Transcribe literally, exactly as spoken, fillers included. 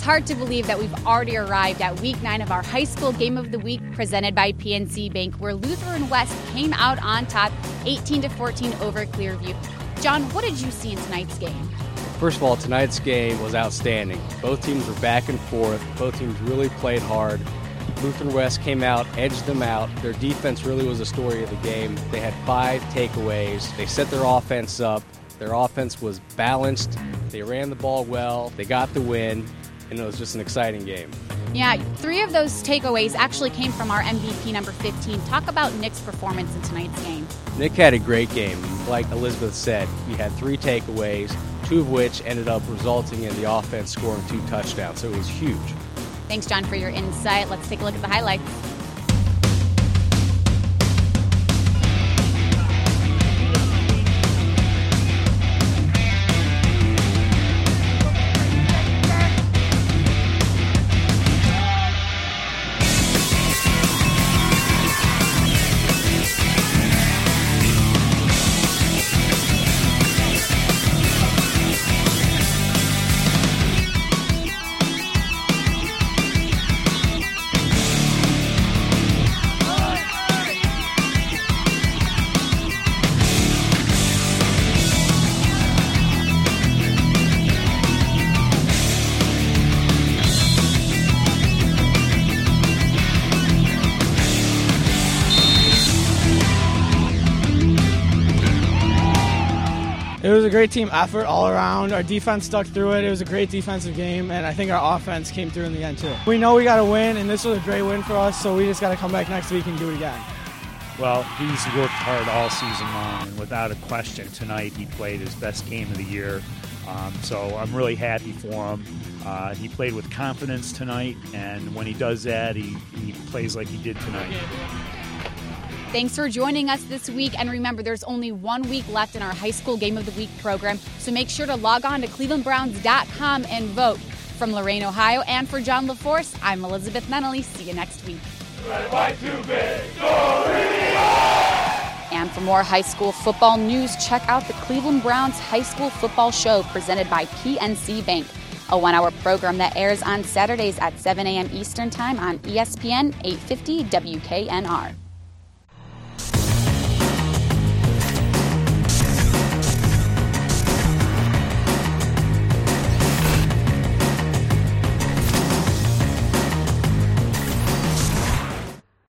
hard to believe that we've already arrived at week nine of our high school game of the week presented by P N C Bank, where Lutheran West came out on top eighteen to fourteen over Clearview. John, what did you see in tonight's game? First of all, tonight's game was outstanding. Both teams were back and forth. Both teams really played hard. Lutheran West came out, edged them out. Their defense really was the story of the game. They had five takeaways. They set their offense up. Their offense was balanced. They ran the ball well. They got the win, and it was just an exciting game. Yeah, three of those takeaways actually came from our M V P number fifteen. Talk about Nick's performance in tonight's game. Nick had a great game. Like Elizabeth said, he had three takeaways, two of which ended up resulting in the offense scoring two touchdowns, so it was huge. Thanks, John, for your insight. Let's take a look at the highlights. It was a great team effort all around. Our defense stuck through it. It was a great defensive game, and I think our offense came through in the end, too. We know we got to win, and this was a great win for us, so we just got to come back next week and do it again. Well, he's worked hard all season long, and without a question, tonight he played his best game of the year. Um, so I'm really happy for him. Uh, he played with confidence tonight, and when he does that, he, he plays like he did tonight. Thanks for joining us this week. And remember, there's only one week left in our high school game of the week program. So make sure to log on to cleveland browns dot com and vote. From Lorain, Ohio, and for John LaForce, I'm Elizabeth Nunnally. See you next week. And for more high school football news, check out the Cleveland Browns High School Football Show presented by P N C Bank, a one-hour program that airs on Saturdays at seven a.m. Eastern Time on E S P N eight fifty W K N R.